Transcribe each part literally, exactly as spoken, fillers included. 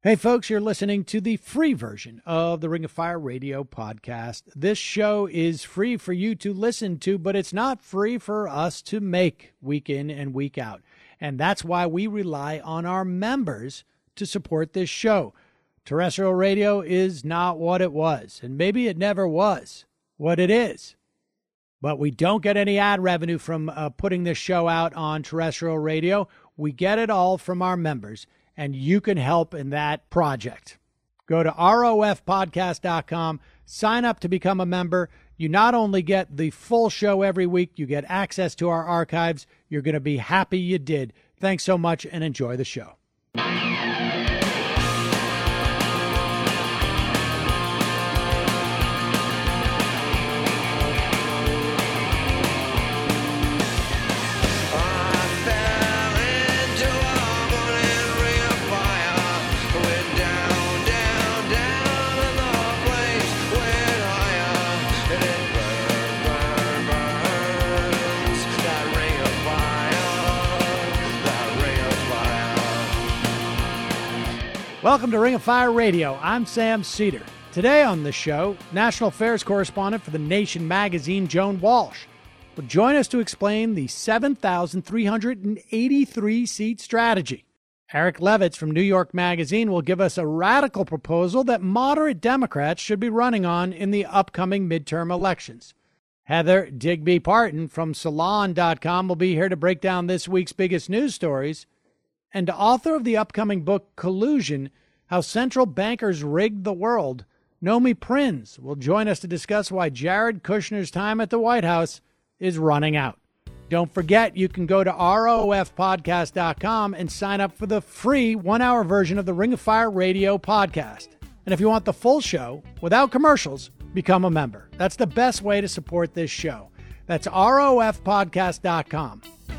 Hey, folks, you're listening to the free version of the Ring of Fire Radio podcast. This show is free for you to listen to, but it's not free for us to make week in and week out. And that's why we rely on our members to support this show. Terrestrial radio is not what it was, and maybe it never was what it is. But we don't get any ad revenue from uh, putting this show out on terrestrial radio. We get it all from our members, and you can help in that project. Go to R O F podcast dot com, sign up to become a member. You not only get the full show every week, you get access to our archives. You're going to be happy you did. Thanks so much, and enjoy the show. Welcome to Ring of Fire Radio. I'm Sam Cedar. Today on the show, National Affairs correspondent for The Nation magazine, Joan Walsh, will join us to explain the seven thousand three hundred eighty-three seat strategy. Eric Levitz from New York Magazine will give us a radical proposal that moderate Democrats should be running on in the upcoming midterm elections. Heather Digby Parton from Salon dot com will be here to break down this week's biggest news stories. And author of the upcoming book, Collusion, How Central Bankers Rigged the World, Nomi Prins will join us to discuss why Jared Kushner's time at the White House is running out. Don't forget, you can go to R O F podcast dot com and sign up for the free one-hour version of the Ring of Fire Radio podcast. And if you want the full show, without commercials, become a member. That's the best way to support this show. That's R O F podcast dot com.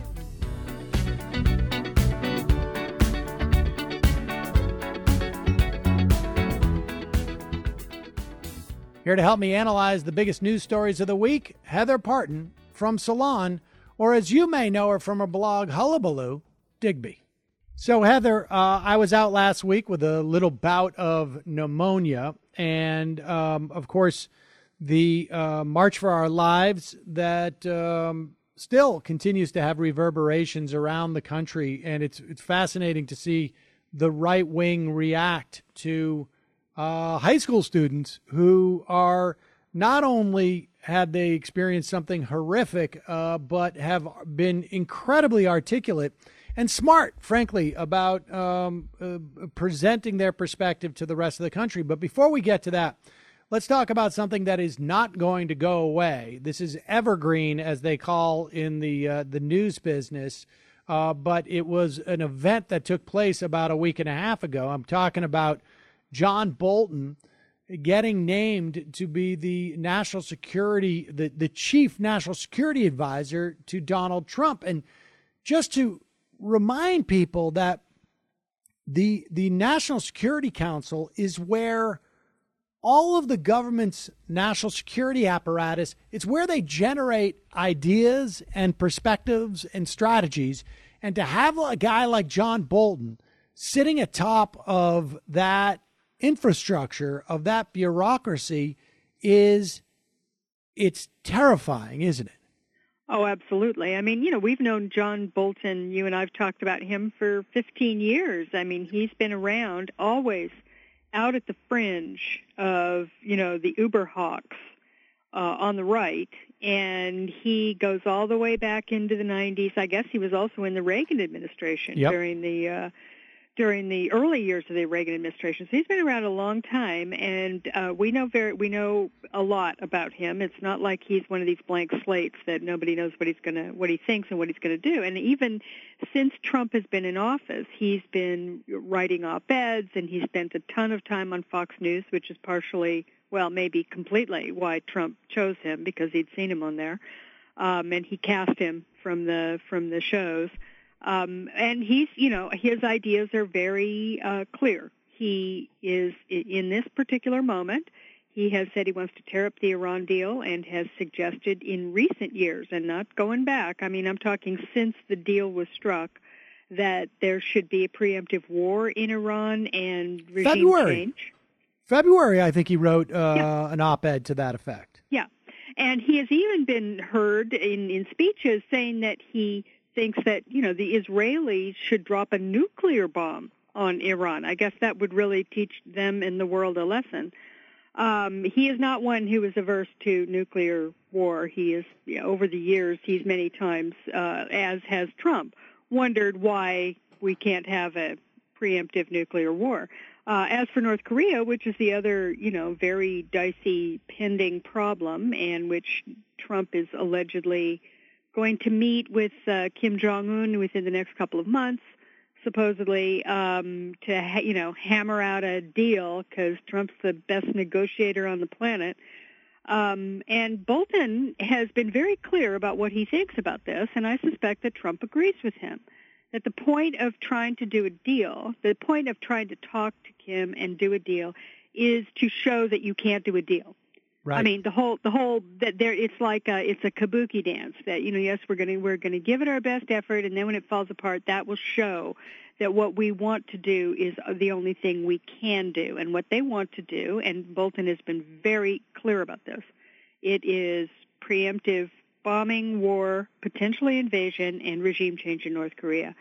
Here to help me analyze the biggest news stories of the week, Heather Parton from Salon, or as you may know her from her blog, Hullabaloo, Digby. So, Heather, uh, I was out last week with a little bout of pneumonia, and, um, of course, the uh, March for Our Lives that um, still continues to have reverberations around the country, and it's it's fascinating to see the right wing react to Uh, high school students who are not only had they experienced something horrific, uh, but have been incredibly articulate and smart, frankly, about um, uh, presenting their perspective to the rest of the country. But before we get to that, let's talk about something that is not going to go away. This is evergreen, as they call in the uh, the news business, uh, but it was an event that took place about a week and a half ago. I'm talking about John Bolton getting named to be the national security, the, the chief national security advisor to Donald Trump. And just to remind people that the, the National Security Council is where all of the government's national security apparatus, it's where they generate ideas and perspectives and strategies. And to have a guy like John Bolton sitting atop of that infrastructure, of that bureaucracy, is, it's terrifying, isn't it? Oh, absolutely. I mean, you know, we've known John Bolton, you and I've talked about him for fifteen years. I mean, he's been around always out at the fringe of, you know, the Uber hawks uh, on the right. And he goes all the way back into the nineties. I guess he was also in the Reagan administration Yep. during the uh, during the early years of the Reagan administration. So he's been around a long time, and uh, we know very we know a lot about him. It's not like he's one of these blank slates that nobody knows what he's gonna what he thinks and what he's gonna do. And even since Trump has been in office, he's been writing op-eds, and he spent a ton of time on Fox News, which is partially, well, maybe completely why Trump chose him, because he'd seen him on there, um, and he cast him from the from the shows. Um, and he's, you know, his ideas are very uh, clear. He is, in this particular moment, he has said he wants to tear up the Iran deal, and has suggested in recent years, and not going back, I mean, I'm talking since the deal was struck, that there should be a preemptive war in Iran and regime February. change. February, I think he wrote uh, yeah. an op-ed to that effect. Yeah. And he has even been heard in, in speeches saying that he thinks that, you know, the Israelis should drop a nuclear bomb on Iran. I guess that would really teach them and the world a lesson. Um, he is not one who is averse to nuclear war. He is, you know, over the years, he's many times, uh, as has Trump, wondered why we can't have a preemptive nuclear war. Uh, as for North Korea, which is the other, you know, very dicey pending problem, and which Trump is allegedly going to meet with uh, Kim Jong-un within the next couple of months, supposedly um, to, ha- you know, hammer out a deal because Trump's the best negotiator on the planet. Um, and Bolton has been very clear about what he thinks about this, and I suspect that Trump agrees with him. That the point of trying to do a deal, the point of trying to talk to Kim and do a deal, is to show that you can't do a deal. Right. I mean, the whole, the whole, that there, it's like a, it's a kabuki dance. That, you know, yes, we're going to, we're going to give it our best effort, and then when it falls apart, that will show that what we want to do is the only thing we can do. And what they want to do, and Bolton has been very clear about this, it is preemptive bombing, war, potentially invasion, and regime change in North Korea.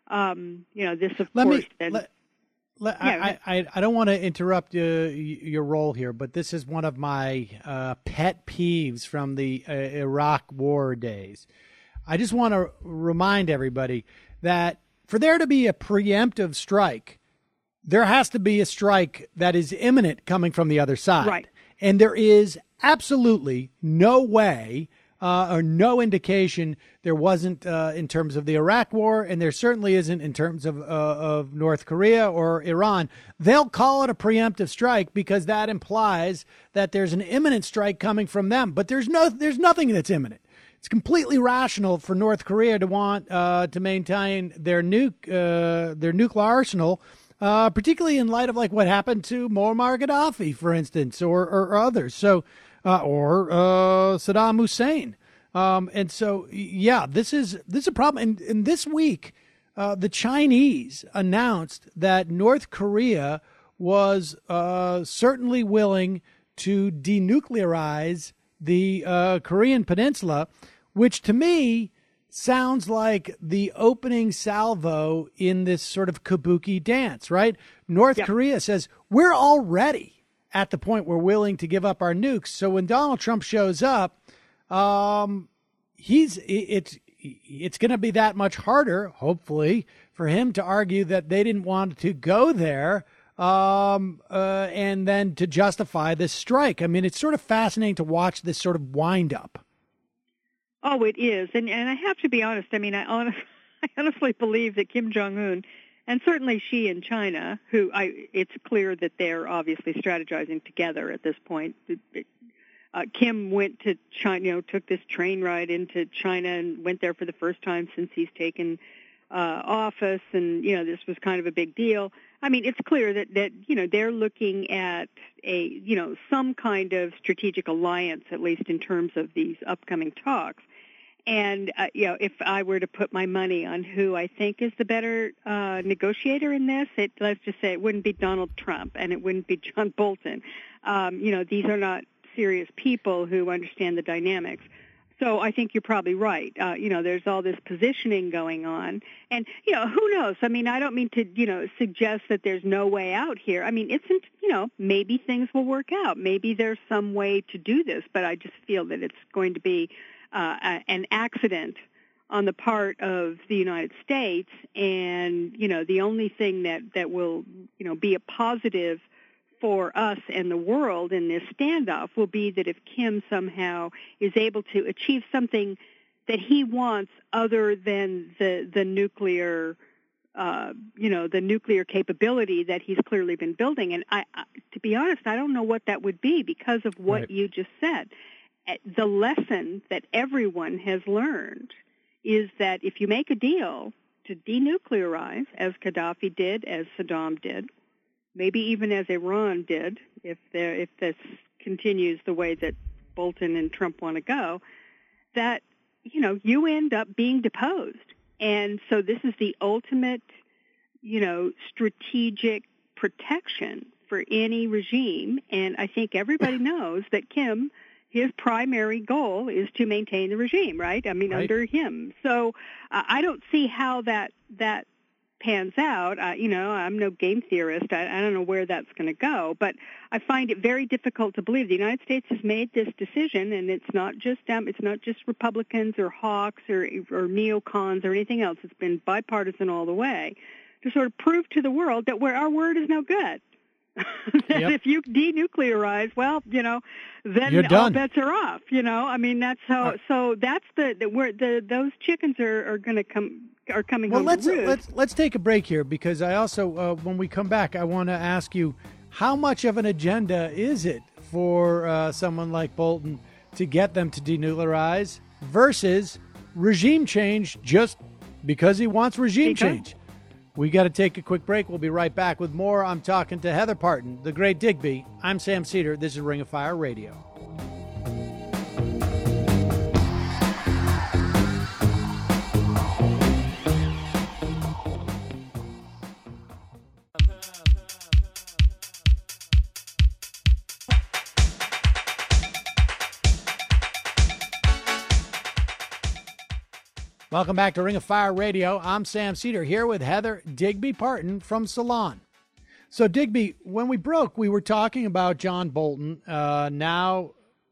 Um, you know, this, of let course, me, then... Let, let, yeah, I, I, I don't want to interrupt uh, your role here, but this is one of my uh, pet peeves from the uh, Iraq war days. I just want to remind everybody that for there to be a preemptive strike, there has to be a strike that is imminent coming from the other side. Right. And there is absolutely no way uh, or no indication there wasn't uh, in terms of the Iraq war, and there certainly isn't in terms of, uh, of North Korea or Iran. They'll call it a preemptive strike because that implies that there's an imminent strike coming from them. But there's no, there's nothing that's imminent. It's completely rational for North Korea to want uh, to maintain their nuke, uh, their nuclear arsenal, uh, particularly in light of like what happened to Muammar Gaddafi, for instance, or, or others. So, uh, or uh, Saddam Hussein. Um, and so, yeah, this is this is a problem. And, and this week, uh, the Chinese announced that North Korea was uh, certainly willing to denuclearize the uh, Korean Peninsula, which to me sounds like the opening salvo in this sort of kabuki dance, right? North Yep. Korea says, we're already at the point we're willing to give up our nukes. So when Donald Trump shows up, um, he's it's it's going to be that much harder, hopefully, for him to argue that they didn't want to go there um, uh, and then to justify this strike. I mean, it's sort of fascinating to watch this sort of wind up. Oh, it is. And and I have to be honest. I mean, I, honest, I honestly believe that Kim Jong-un, and certainly Xi in China, who I, it's clear that they're obviously strategizing together at this point. Uh, Kim went to China, you know, took this train ride into China and went there for the first time since he's taken uh, office. And, you know, this was kind of a big deal. I mean, it's clear that, that, you know, they're looking at a, you know, some kind of strategic alliance, at least in terms of these upcoming talks. And, uh, you know, if I were to put my money on who I think is the better uh, negotiator in this, it, let's just say it wouldn't be Donald Trump and it wouldn't be John Bolton. Um, you know, these are not serious people who understand the dynamics. So I think you're probably right. Uh, you know, there's all this positioning going on. And, you know, who knows? I mean, I don't mean to, you know, suggest that there's no way out here. I mean, it's, you know, maybe things will work out. Maybe there's some way to do this. But I just feel that it's going to be uh, a, an accident on the part of the United States. And, you know, the only thing that, that will, you know, be a positive for us and the world in this standoff will be that if Kim somehow is able to achieve something that he wants other than the the nuclear, uh, you know, the nuclear capability that he's clearly been building. And I, I, to be honest, I don't know what that would be because of what Right. you just said. The lesson that everyone has learned is that if you make a deal to denuclearize, as Gaddafi did, as Saddam did, maybe even as Iran did, if there, if this continues the way that Bolton and Trump want to go, that, you know, you end up being deposed. and so this is the ultimate, you know, strategic protection for any regime. And I think everybody knows that Kim, his primary goal is to maintain the regime, right? I mean, right. under him. So uh, I don't see how that that pans out. Uh, you know, I'm no game theorist. I, I don't know where that's going to go, but I find it very difficult to believe the United States has made this decision, and it's not just um, it's not just Republicans or hawks or or neocons or anything else. It's been bipartisan all the way to sort of prove to the world that where our word is no good. that yep. if you denuclearize, well, you know, then You're all done. bets are off. You know, I mean, that's how. Uh, so that's the, the where the those chickens are, are going to come are coming well, home let's to roost. let's let's take a break here, because I also uh, when we come back, I want to ask you, how much of an agenda is it for uh, someone like Bolton to get them to denuclearize versus regime change just because he wants regime Because. change? We got to take a quick break. We'll be right back with more. I'm talking to Heather Parton, the great Digby. I'm Sam Cedar. This is Ring of Fire Radio. Welcome back to Ring of Fire Radio. I'm Sam Cedar here with Heather Digby Parton from Salon. So, Digby, when we broke, we were talking about John Bolton, uh, now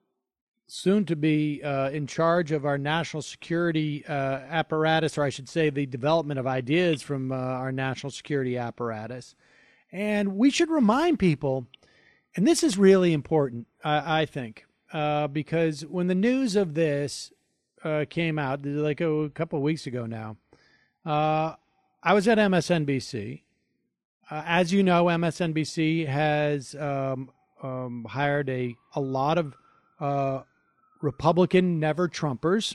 soon to be uh, in charge of our national security uh, apparatus, or I should say the development of ideas from uh, our national security apparatus. And we should remind people, and this is really important, I, I think, uh, because when the news of this Uh, came out like a, a couple of weeks ago now. Uh, I was at M S N B C. Uh, as you know, M S N B C has um, um, hired a, a lot of uh, Republican never-Trumpers,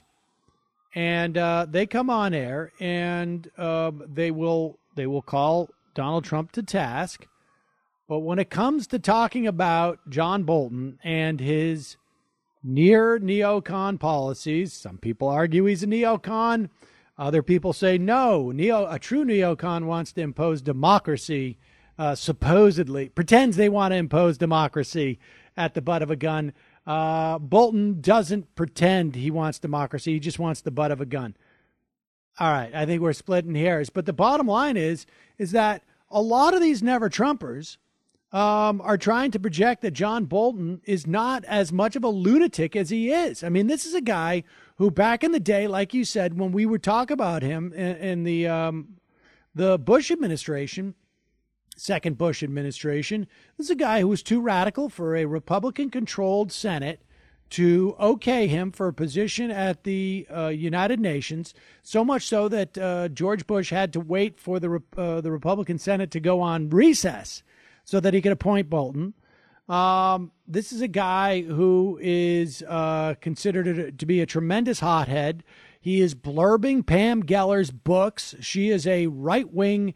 and uh, they come on air and uh, they will they will call Donald Trump to task. But when it comes to talking about John Bolton and his near neocon policies, some people argue he's a neocon. Other people say no, neo a true neocon wants to impose democracy, uh, supposedly pretends they want to impose democracy at the butt of a gun. Uh, Bolton doesn't pretend he wants democracy. He just wants the butt of a gun. All right, I think we're splitting hairs. But the bottom line is, is that a lot of these never-Trumpers Um, are trying to project that John Bolton is not as much of a lunatic as he is. I mean, this is a guy who back in the day, like you said, when we would talk about him in, in the um, the Bush administration, second Bush administration, this is a guy who was too radical for a Republican-controlled Senate to okay him for a position at the uh, United Nations, so much so that uh, George Bush had to wait for the uh, the Republican Senate to go on recess so that he could appoint Bolton. Um, this is a guy who is uh, considered to be a tremendous hothead. He is blurbing Pam Geller's books. She is a right-wing,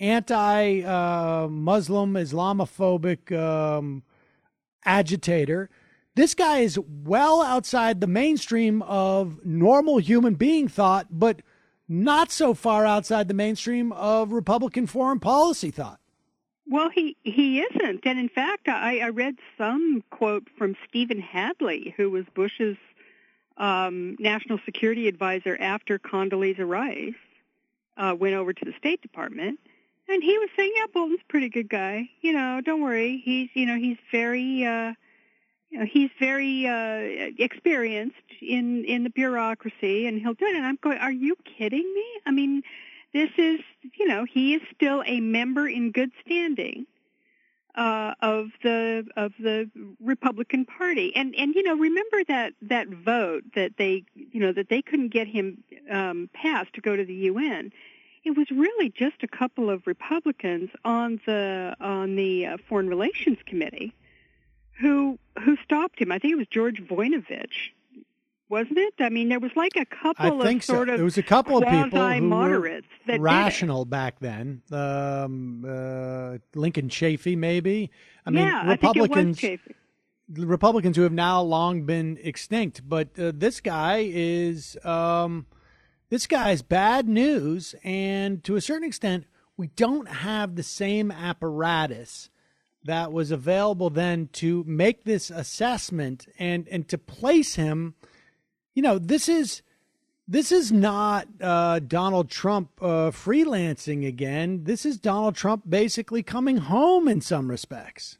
anti-Muslim, uh, Islamophobic um, agitator. This guy is well outside the mainstream of normal human being thought, but not so far outside the mainstream of Republican foreign policy thought. Well, he, he isn't. And in fact, I, I read some quote from Stephen Hadley, who was Bush's um, national security advisor after Condoleezza Rice uh, went over to the State Department. And he was saying, yeah, Bolton's a pretty good guy. You know, don't worry. He's, you know, he's very, uh, you know, he's very uh, experienced in, in the bureaucracy, and he'll do it. And I'm going, are you kidding me? I mean, this is, you know, he is still a member in good standing uh, of the of the Republican Party, and and you know, remember that that vote that they, you know, that they couldn't get him um, passed to go to the U N. It was really just a couple of Republicans on the on the uh, Foreign Relations Committee who who stopped him. I think it was George Voinovich. Wasn't it? I mean, there was like a couple I think of sort so. of There was a couple of people who were that rational back then. Um, uh, Lincoln Chafee, maybe. I mean, yeah, Republicans. I think it was the Republicans who have now long been extinct, but uh, this guy is um, this guy's bad news. And to a certain extent, we don't have the same apparatus that was available then to make this assessment and, and to place him. You know, this is this is not uh, Donald Trump uh, freelancing again. This is Donald Trump basically coming home in some respects.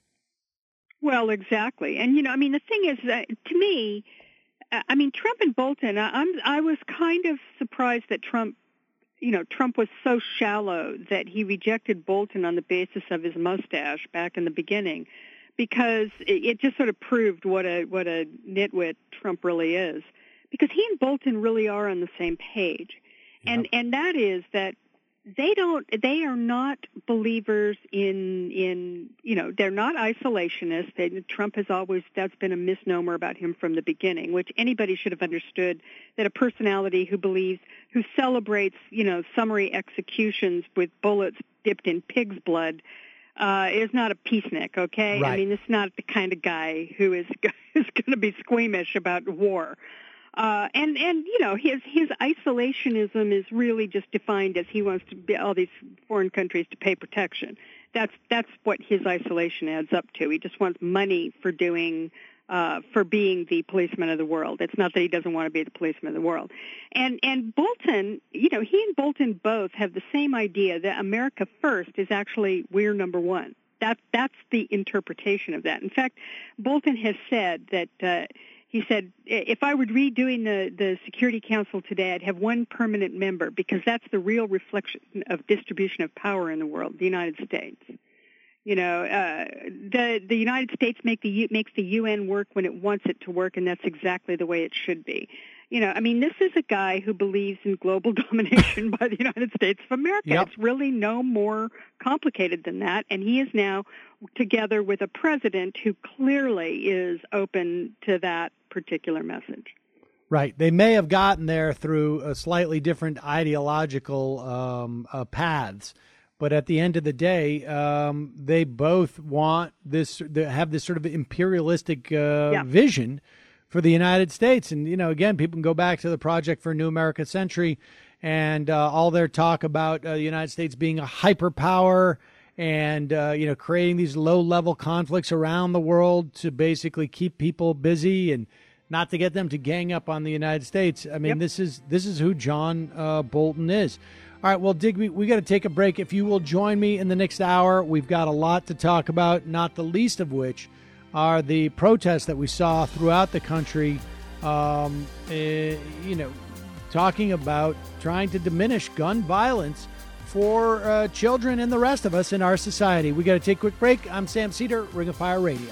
Well, exactly. And, you know, I mean, the thing is that to me, I mean, Trump and Bolton, I, I'm, I was kind of surprised that Trump, you know, Trump was so shallow that he rejected Bolton on the basis of his mustache back in the beginning, because it, it just sort of proved what a what a nitwit Trump really is. Because he and Bolton really are on the same page, yep. and and that is that they don't they are not believers in in you know they're not isolationists. They, Trump has always that's been a misnomer about him from the beginning, which anybody should have understood, that a personality who believes who celebrates you know summary executions with bullets dipped in pig's blood uh, is not a peacenik. Okay, right. I mean, this is not the kind of guy who is is going to be squeamish about war. Uh, and, and, you know, his, his isolationism is really just defined as he wants to be all these foreign countries to pay protection. That's, that's what his isolation adds up to. He just wants money for doing, uh, for being the policeman of the world. It's not that he doesn't want to be the policeman of the world. And, and Bolton, you know, he and Bolton both have the same idea that America first is actually we're number one. That, that's the interpretation of that. In fact, Bolton has said that, uh, he said, if I were redoing the, the Security Council today, I'd have one permanent member, because that's the real reflection of distribution of power in the world, the United States. You know, uh, the the United States make the makes the U N work when it wants it to work, and that's exactly the way it should be. You know, I mean, this is a guy who believes in global domination by the United States of America. Yep. It's really no more complicated than that, and he is now together with a president who clearly is open to that particular message. Right. They may have gotten there through a slightly different ideological um, uh, paths, but at the end of the day, um, they both want this, they have this sort of imperialistic uh, yeah. vision for the United States. And, you know, again, people can go back to the Project for a New American Century and uh, all their talk about uh, the United States being a hyperpower and, uh, you know, creating these low-level conflicts around the world to basically keep people busy and not to get them to gang up on the United States. I mean, yep. this is this is who John uh, Bolton is. All right, well, Digby, we got to take a break. If you will join me in the next hour, we've got a lot to talk about, not the least of which are the protests that we saw throughout the country, um, uh, you know, talking about trying to diminish gun violence for uh, children and the rest of us in our society. We got to take a quick break. I'm Sam Seder, Ring of Fire Radio.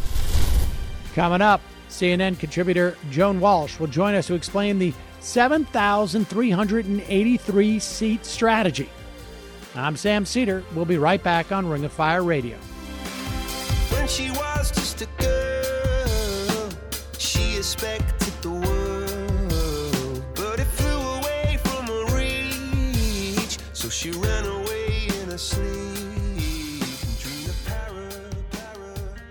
Coming up, C N N contributor Joan Walsh will join us to explain the seven thousand three hundred eighty-three seat strategy. I'm Sam Seder. We'll be right back on Ring of Fire Radio. When she was just a girl, she expected the world, but it flew away from her reach, so she ran away in her sleep and dreamed of para, para,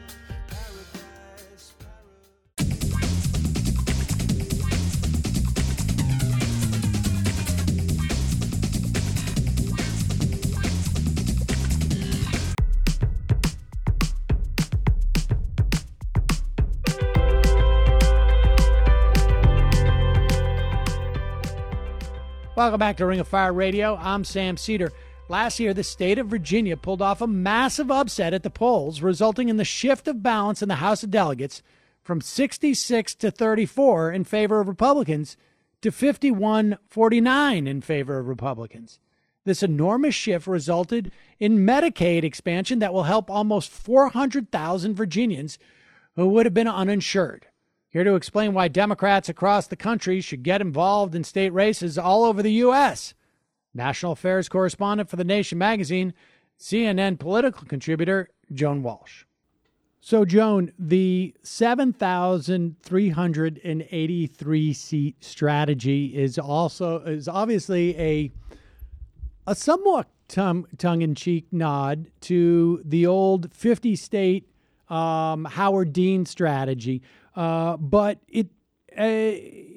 paradise, Welcome back to Ring of Fire Radio. I'm Sam Seder. Last year, the state of Virginia pulled off a massive upset at the polls, resulting in the shift of balance in the House of Delegates from sixty-six to thirty-four in favor of Republicans to fifty-one forty-nine in favor of Republicans. This enormous shift resulted in Medicaid expansion that will help almost four hundred thousand Virginians who would have been uninsured. Here to explain why Democrats across the country should get involved in state races all over the U S, National Affairs correspondent for The Nation magazine, C N N political contributor Joan Walsh. So, Joan, the seven thousand three hundred eighty-three seat strategy is also is obviously a a somewhat tongue in cheek nod to the old fifty state um, Howard Dean strategy. Uh, but it uh,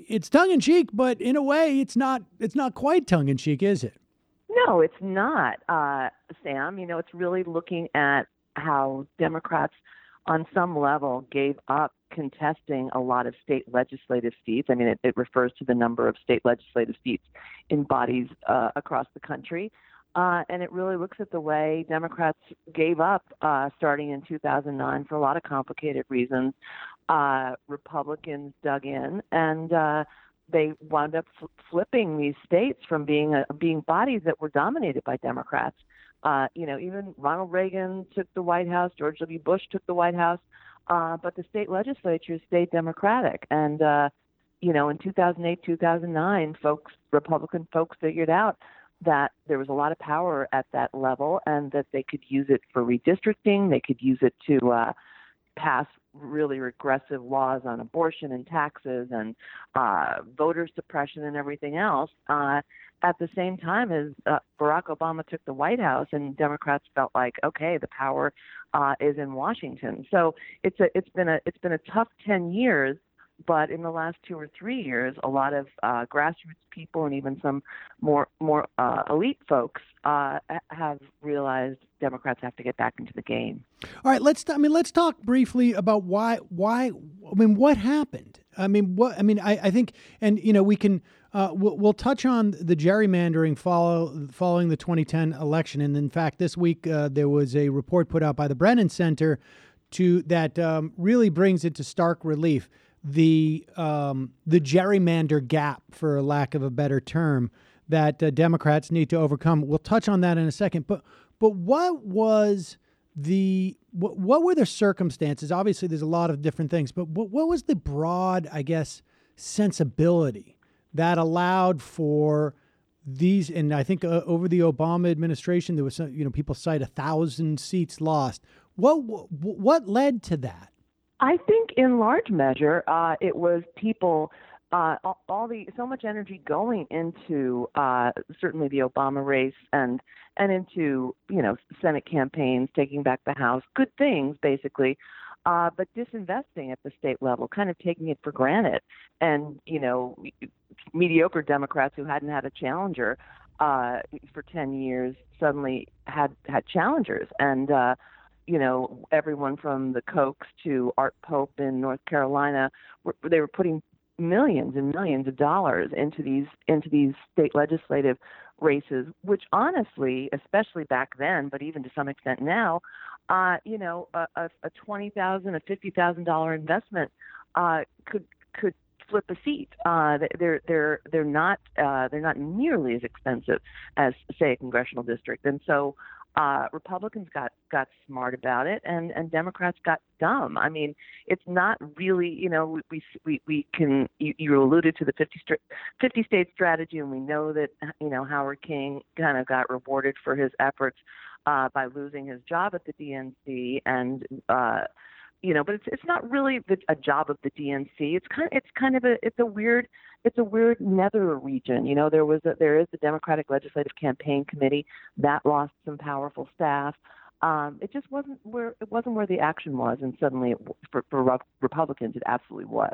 it's tongue in cheek, but in a way, it's not. It's not quite tongue in cheek, is it? No, it's not, uh, Sam. You know, it's really looking at how Democrats, on some level, gave up contesting a lot of state legislative seats. I mean, it, it refers to the number of state legislative seats in bodies uh, across the country. Uh, and it really looks at the way Democrats gave up uh, starting in two thousand nine for a lot of complicated reasons. Uh, Republicans dug in, and uh, they wound up fl- flipping these states from being a, being bodies that were dominated by Democrats. Uh, you know, even Ronald Reagan took the White House, George W. Bush took the White House, uh, but the state legislatures stayed Democratic. And, uh, you know, in two thousand eight, two thousand nine, folks, Republican folks figured out that there was a lot of power at that level and that they could use it for redistricting. They could use it to uh, pass really regressive laws on abortion and taxes and uh, voter suppression and everything else. Uh, at the same time as uh, Barack Obama took the White House, and Democrats felt like, okay, the power uh, is in Washington. So it's a it's been a it's been a tough ten years. But in the last two or three years, a lot of uh, grassroots people and even some more more uh, elite folks uh, have realized Democrats have to get back into the game. All right, let's. I mean, let's talk briefly about why. Why? I mean, what happened? I mean, what? I mean, I, I think, and you know, we can. Uh, we'll, we'll touch on the gerrymandering follow, following the twenty ten election, and in fact, this week uh, there was a report put out by the Brennan Center to that um, really brings into stark relief the um, the gerrymander gap, for lack of a better term, that uh, Democrats need to overcome. We'll touch on that in a second. But but what was the what, what were the circumstances? Obviously, there's a lot of different things, but what, what was the broad, I guess, sensibility that allowed for these? And I think uh, over the Obama administration, there was some, you know, people cite a thousand seats lost. What what led to that? I think in large measure, uh, it was people, uh, all, all the so much energy going into uh, certainly the Obama race and and into, you know, Senate campaigns, taking back the House, good things basically, uh, but disinvesting at the state level, kind of taking it for granted, and you know, mediocre Democrats who hadn't had a challenger uh, for ten years suddenly had had challengers, and uh, you know, everyone from the Kochs to Art Pope in North Carolina, were, they were putting millions and millions of dollars into these into these state legislative races, which honestly, especially back then, but even to some extent now, uh, you know, a, a, a twenty thousand dollars, a fifty thousand dollars investment uh, could could flip a seat. Uh, they're they're they're not uh, they're not nearly as expensive as, say, a congressional district, and so. Uh, Republicans got, got smart about it, and, and Democrats got dumb. I mean, it's not really, you know, we we, we can, you, you alluded to the fifty, fifty state strategy, and we know that, you know, Howard King kind of got rewarded for his efforts uh, by losing his job at the D N C, and, uh, you know, but it's it's not really the, a job of the D N C. It's kind of, it's kind of a, it's a weird, It's a weird nether region. You know, there was a, there is the Democratic Legislative Campaign Committee that lost some powerful staff. Um, it just wasn't where it wasn't where the action was, and suddenly it, for, for Republicans, it absolutely was.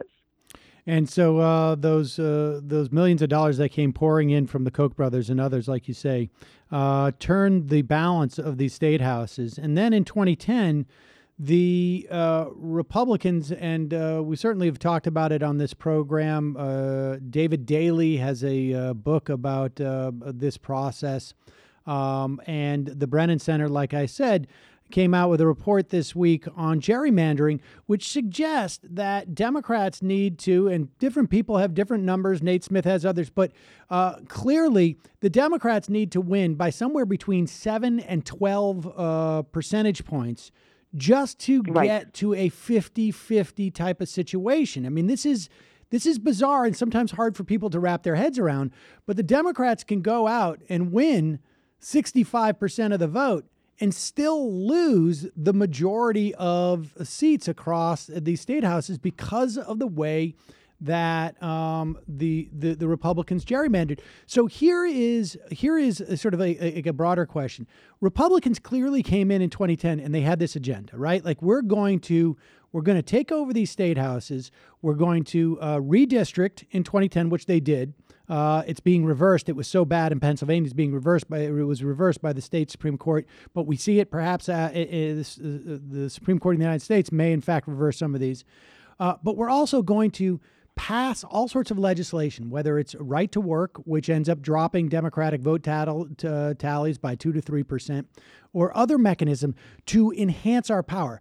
And so uh, those uh, those millions of dollars that came pouring in from the Koch brothers and others, like you say, uh, turned the balance of these state houses. And then in twenty ten. The uh, Republicans, and uh, we certainly have talked about it on this program. Uh, David Daley has a uh, book about uh, this process. Um, and the Brennan Center, like I said, came out with a report this week on gerrymandering, which suggests that Democrats need to, and different people have different numbers, Nate Smith has others, but uh, clearly the Democrats need to win by somewhere between seven and twelve uh, percentage points just to right. get to a fifty-fifty type of situation. I mean, this is this is bizarre and sometimes hard for people to wrap their heads around, but the Democrats can go out and win sixty-five percent of the vote and still lose the majority of seats across these state houses because of the way that um, the, the the Republicans gerrymandered. So here is here is a sort of a, a, a broader question. Republicans clearly came in in twenty ten and they had this agenda, right? Like we're going to we're going to take over these state houses. We're going to uh, redistrict in twenty ten, which they did. Uh, it's being reversed. It was so bad in Pennsylvania. It's being reversed by it was reversed by the state Supreme Court. But we see it perhaps uh, it, it, this, uh, the Supreme Court of the United States may in fact reverse some of these. Uh, but we're also going to pass all sorts of legislation, whether it's right to work, which ends up dropping Democratic vote tattle, t- tallies by two to three percent, or other mechanism to enhance our power.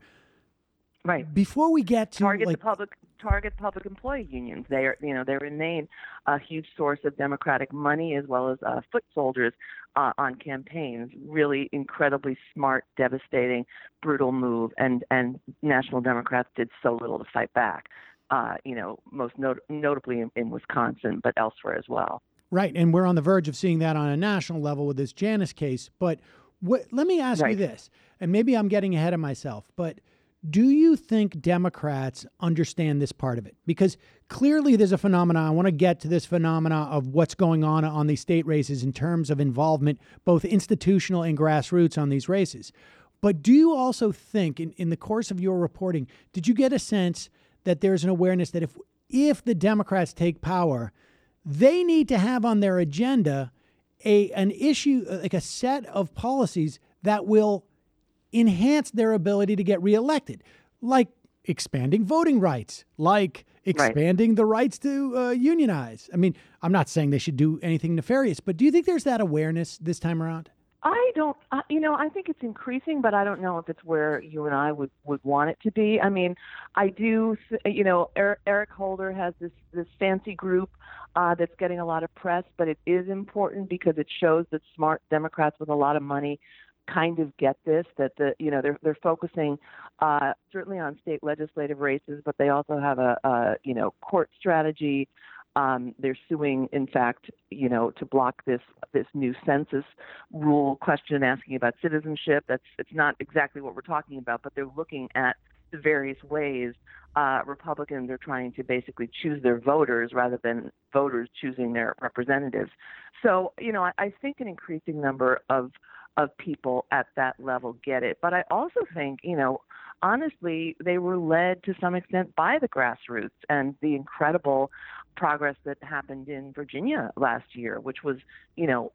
Right. Before we get to target like, the public, target public employee unions. They are, you know, they remain a huge source of Democratic money as well as uh, foot soldiers uh, on campaigns. Really incredibly smart, devastating, brutal move, and and National Democrats did so little to fight back. Uh, you know, most not- notably in, in Wisconsin, but elsewhere as well. Right, and we're on the verge of seeing that on a national level with this Janus case. But what, let me ask right. you this, and maybe I'm getting ahead of myself, but do you think Democrats understand this part of it? Because clearly there's a phenomenon. I want to get to this phenomena of what's going on on these state races in terms of involvement, both institutional and grassroots on these races. But do you also think, in, in the course of your reporting, did you get a sense that there's an awareness that if if the Democrats take power, they need to have on their agenda a an issue, like a set of policies that will enhance their ability to get reelected, like expanding voting rights, like expanding right. the rights to uh, unionize. I mean, I'm not saying they should do anything nefarious, but do you think there's that awareness this time around? I don't, uh, you know, I think it's increasing, but I don't know if it's where you and I would, would want it to be. I mean, I do, you know, Eric, Eric Holder has this, this fancy group uh, that's getting a lot of press, but it is important because it shows that smart Democrats with a lot of money kind of get this, that the, you know, they're, they're focusing uh, certainly on state legislative races, but they also have a, a you know, court strategy. Um, they're suing, in fact, you know, to block this this new census rule question asking about citizenship. That's it's not exactly what we're talking about, but they're looking at the various ways uh, Republicans are trying to basically choose their voters rather than voters choosing their representatives. So, you know, I, I think an increasing number of of people at that level get it. But I also think, you know, honestly, they were led to some extent by the grassroots and the incredible progress that happened in Virginia last year, which was, you know,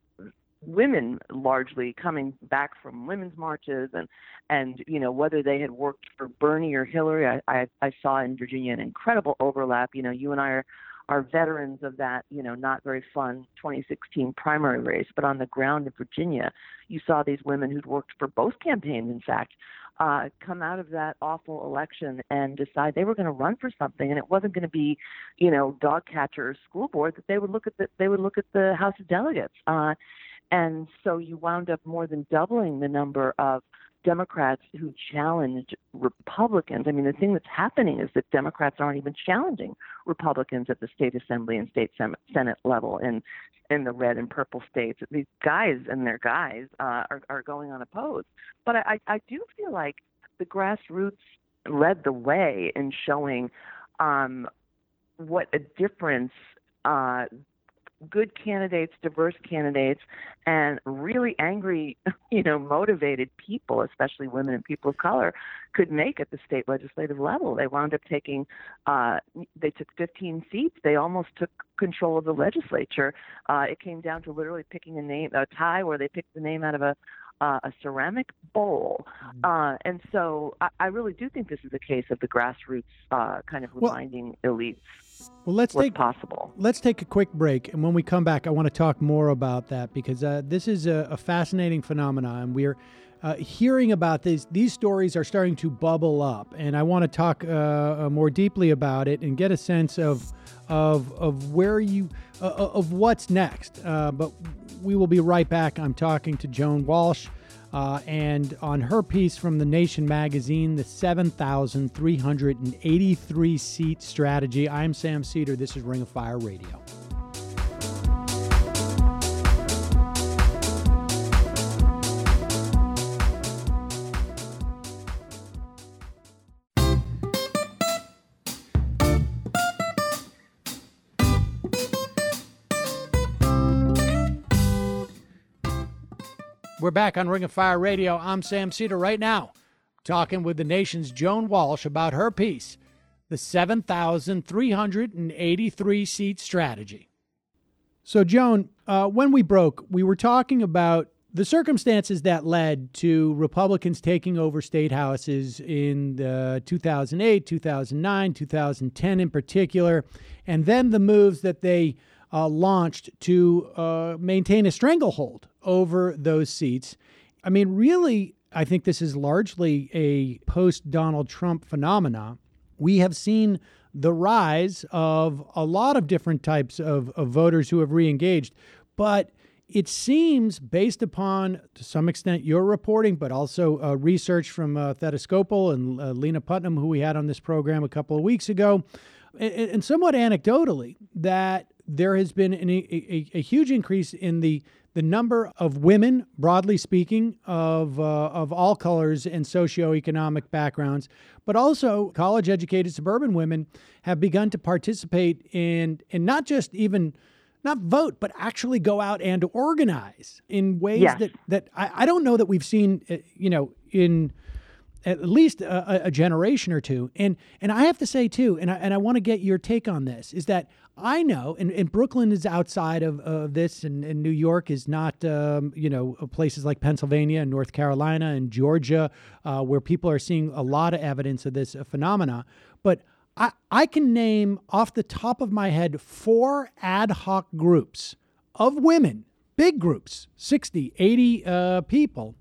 women largely coming back from women's marches and, and you know, whether they had worked for Bernie or Hillary, I, I, I saw in Virginia an incredible overlap. You know, you and I are are veterans of that, you know, not very fun twenty sixteen primary race, but on the ground in Virginia, you saw these women who'd worked for both campaigns, in fact, uh, come out of that awful election and decide they were going to run for something, and it wasn't going to be, you know, dog catcher or school board. That they would look at the they would look at the House of Delegates, uh, and so you wound up more than doubling the number of Democrats who challenged Republicans. I mean, the thing that's happening is that Democrats aren't even challenging Republicans at the state assembly and state senate level in in the red and purple states. These guys and their guys uh, are, are going unopposed. But I, I do feel like the grassroots led the way in showing um, what a difference uh, good candidates, diverse candidates, and really angry, you know, motivated people, especially women and people of color, could make at the state legislative level. They wound up taking, uh, they took fifteen seats. They almost took control of the legislature. Uh, it came down to literally picking a name, a tie where they picked the name out of a Uh, a ceramic bowl. Uh, and so I, I really do think this is a case of the grassroots uh, kind of reminding well, elites well, let's what's take, possible. Let's take a quick break. And when we come back, I want to talk more about that because uh, this is a, a fascinating phenomenon. We're uh, hearing about these. These stories are starting to bubble up. And I want to talk uh, more deeply about it and get a sense of of of where you, uh, of what's next. Uh, but we will be right back. I'm talking to Joan Walsh, uh, and on her piece from The Nation magazine, the seven thousand three hundred eighty-three seat strategy. I'm Sam Seder. This is Ring of Fire Radio. We're back on Ring of Fire Radio. I'm Sam Seder. Right now, talking with the nation's Joan Walsh about her piece, The seven thousand three hundred eighty-three Seat Strategy. So, Joan, uh, when we broke, we were talking about the circumstances that led to Republicans taking over state houses in the two thousand eight, two thousand nine, two thousand ten in particular, and then the moves that they uh, launched to uh, maintain a stranglehold over those seats. I mean, really, I think this is largely a post-Donald Trump phenomena. We have seen the rise of a lot of different types of, of voters who have reengaged, but it seems, based upon, to some extent, your reporting, but also uh, research from uh, Theda Skopal and uh, Lena Putnam, who we had on this program a couple of weeks ago, and, and somewhat anecdotally, that there has been an, a, a huge increase in the the number of women, broadly speaking, of uh, of all colors and socioeconomic backgrounds, but also college-educated suburban women have begun to participate in, in not just even not vote, but actually go out and organize in ways yes. that, that I, I don't know that we've seen, uh, you know, in at least a, a generation or two. And and I have to say, too, and I, and I want to get your take on this, is that I know, and, and Brooklyn is outside of, of this, and, and New York is not, um, you know, places like Pennsylvania and North Carolina and Georgia, uh, where people are seeing a lot of evidence of this uh, phenomena. But I, I can name off the top of my head four ad hoc groups of women, big groups, sixty, eighty uh, people,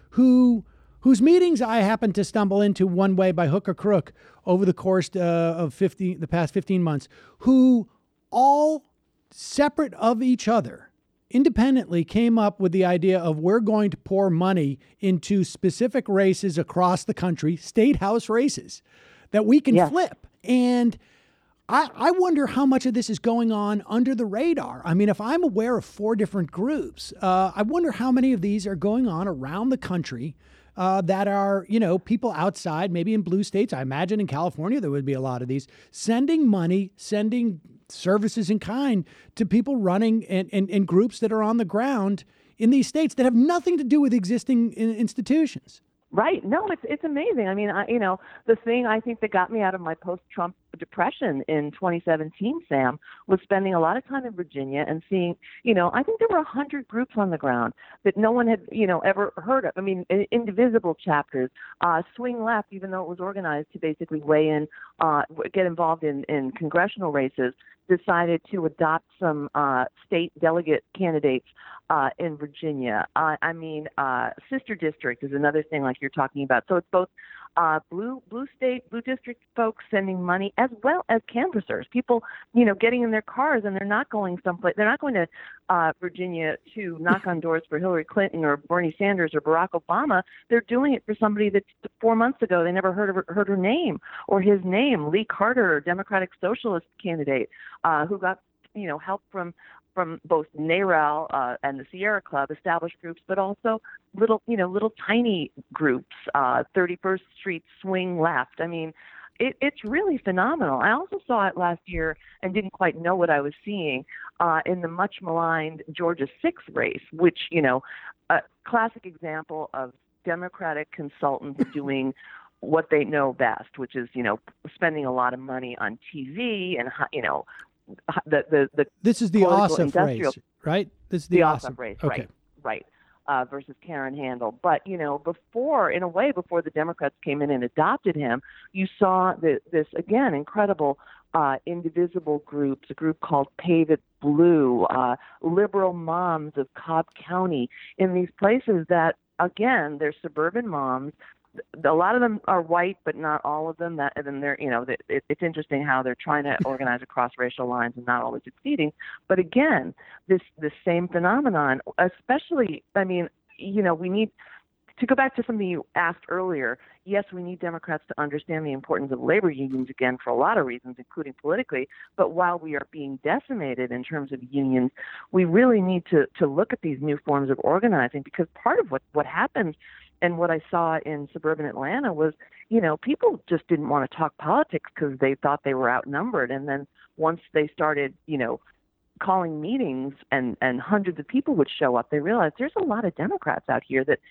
who whose meetings I happened to stumble into one way by hook or crook over the course uh, of fifty, the past fifteen months, who all separate of each other, independently came up with the idea of we're going to pour money into specific races across the country, state house races, that we can yes. flip. And I, I wonder how much of this is going on under the radar. I mean, if I'm aware of four different groups, uh, I wonder how many of these are going on around the country uh, that are, you know, people outside, maybe in blue states. I imagine in California there would be a lot of these, sending money, sending services in kind to people running in, in, in groups that are on the ground in these states that have nothing to do with existing in, institutions. Right. No, it's it's amazing. I mean, I, you know, the thing I think that got me out of my post-Trump depression in twenty seventeen, Sam, was spending a lot of time in Virginia and seeing, you know, I think there were a hundred groups on the ground that no one had, you know, ever heard of. I mean, indivisible chapters, uh, Swing Left, even though it was organized to basically weigh in, uh, get involved in, in congressional races, decided to adopt some uh, state delegate candidates uh, in Virginia. Uh, I mean, uh, Sister District is another thing like you're talking about. So it's both uh, blue blue state, blue district folks sending money as well as canvassers, people, you know, getting in their cars and they're not going someplace. They're not going to uh, Virginia to knock on doors for Hillary Clinton or Bernie Sanders or Barack Obama. They're doing it for somebody that four months ago they never heard of her, heard her name or his name, Lee Carter, Democratic Socialist candidate, uh, who got, you know, help from from both NARAL uh, and the Sierra Club, established groups, but also little, you know, little tiny groups, uh, thirty-first Street Swing Left. I mean, it, it's really phenomenal. I also saw it last year and didn't quite know what I was seeing uh, in the much maligned Georgia sixth race, which, you know, a classic example of Democratic consultants doing what they know best, which is, you know, spending a lot of money on T V and, you know, the the, the this is the Ossoff race, right? This is the, the Ossoff, Ossoff race, okay. right? Right. Uh, versus Karen Handel. But, you know, before, in a way, before the Democrats came in and adopted him, you saw the, this, again, incredible uh, indivisible groups, a group called Pave It Blue, uh, liberal moms of Cobb County, in these places that, again, they're suburban moms. A lot of them are white, but not all of them. That, and then they're, you know, it, it's interesting how they're trying to organize across racial lines and not always succeeding. But again, this this same phenomenon, especially, I mean, you know, we need to go back to something you asked earlier. Yes, we need Democrats to understand the importance of labor unions again for a lot of reasons, including politically. But while we are being decimated in terms of unions, we really need to to look at these new forms of organizing, because part of what what happens. And what I saw in suburban Atlanta was, you know, people just didn't want to talk politics because they thought they were outnumbered. And then once they started, you know, calling meetings and, and hundreds of people would show up, they realized there's a lot of Democrats out here that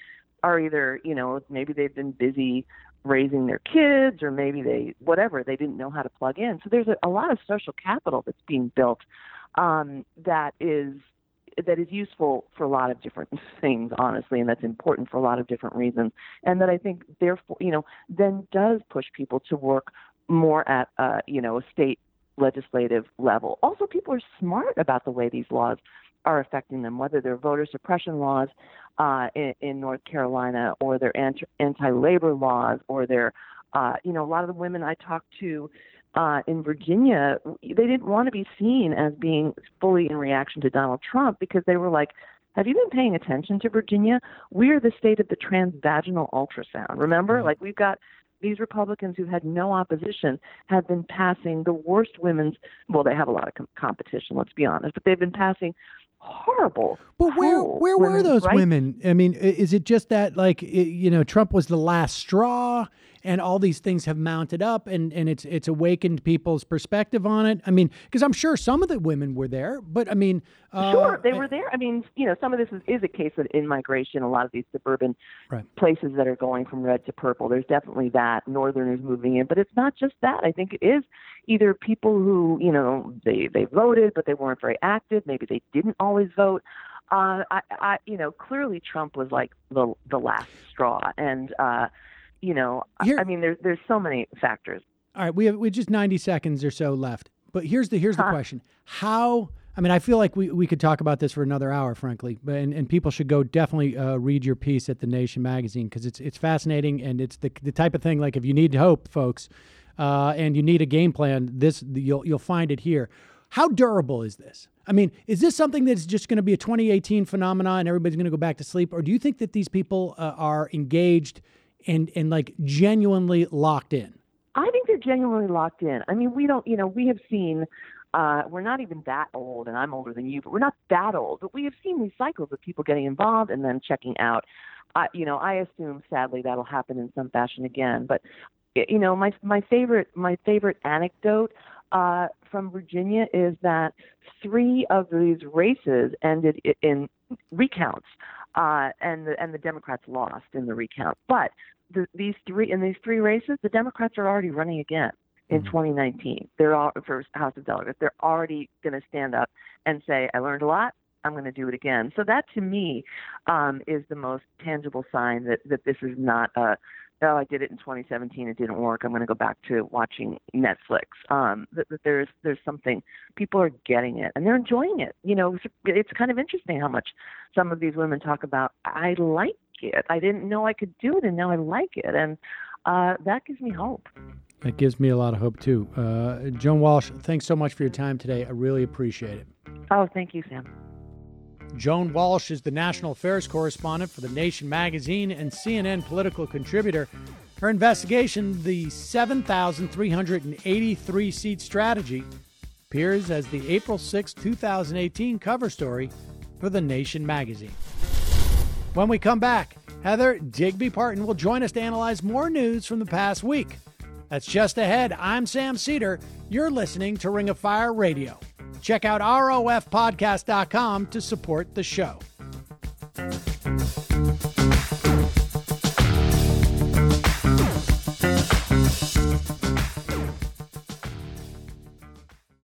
are either, you know, maybe they've been busy raising their kids, or maybe they, whatever, they didn't know how to plug in. So there's a, a lot of social capital that's being built um, that is that is useful for a lot of different things, honestly, and that's important for a lot of different reasons. And that I think, therefore, you know, then does push people to work more at, uh, you know, a state legislative level. Also, people are smart about the way these laws are affecting them, whether they're voter suppression laws uh, in, in North Carolina, or they're anti- anti-labor laws, or they're, uh, you know, a lot of the women I talked to Uh, in Virginia, they didn't want to be seen as being fully in reaction to Donald Trump, because they were like, have you been paying attention to Virginia? We're the state of the transvaginal ultrasound. Remember? Mm-hmm. Like, we've got these Republicans who had no opposition have been passing the worst women's, well, they have a lot of com- competition, let's be honest, but they've been passing horrible. But where where were those rights. women? I mean, is it just that, like, you know, Trump was the last straw, and all these things have mounted up, and, and it's it's awakened people's perspective on it? I mean, because I'm sure some of the women were there, but I mean... Uh, sure, they were there. I mean, you know, some of this is, is a case of in-migration, a lot of these suburban right. places that are going from red to purple. There's definitely that. Northerners moving in. But it's not just that. I think it is either people who, you know, they, they voted, but they weren't very active. Maybe they didn't always vote. Uh, I, I, you know, clearly Trump was like the the last straw. And... Uh, You know, Here, I mean, there's there's so many factors. All right, we have we have just ninety seconds or so left. But here's the here's the huh? question: How? I mean, I feel like we, we could talk about this for another hour, frankly. But and, and people should go definitely uh, read your piece at The Nation magazine, because it's it's fascinating, and it's the the type of thing, like, if you need hope, folks, uh, and you need a game plan, this you'll you'll find it here. How durable is this? I mean, is this something that's just going to be a twenty eighteen phenomenon and everybody's going to go back to sleep, or do you think that these people uh, are engaged and and like genuinely locked in? I think they're genuinely locked in. I mean, we don't, you know, we have seen, uh, we're not even that old, and I'm older than you, but we're not that old, but we have seen these cycles of people getting involved and then checking out. Uh, you know, I assume, sadly, that'll happen in some fashion again. But, you know, my my favorite my favorite anecdote uh, from Virginia is that three of these races ended in recounts, uh, and the and the Democrats lost in the recount. But The, these three in these three races, the Democrats are already running again in mm-hmm. twenty nineteen. They're all for House of Delegates. They're already going to stand up and say, "I learned a lot. I'm going to do it again." So that, to me, um, is the most tangible sign that that this is not a, oh, I did it in twenty seventeen. It didn't work. I'm going to go back to watching Netflix. Um, that, that there's there's something. People are getting it, and they're enjoying it. You know, it's, it's kind of interesting how much some of these women talk about, I like it. I didn't know I could do it, and now I like it, and uh, that gives me hope. It gives me a lot of hope too. Uh, Joan Walsh, thanks so much for your time today. I really appreciate it. Oh, thank you, Sam. Joan Walsh is the national affairs correspondent for The Nation magazine and C N N political contributor. Her investigation, the seven thousand three hundred eighty-three seat strategy, appears as the April sixth, twenty eighteen cover story for The Nation magazine. When we come back, Heather Digby Parton will join us to analyze more news from the past week. That's just ahead. I'm Sam Cedar. You're listening to Ring of Fire Radio. Check out R O F podcast dot com to support the show.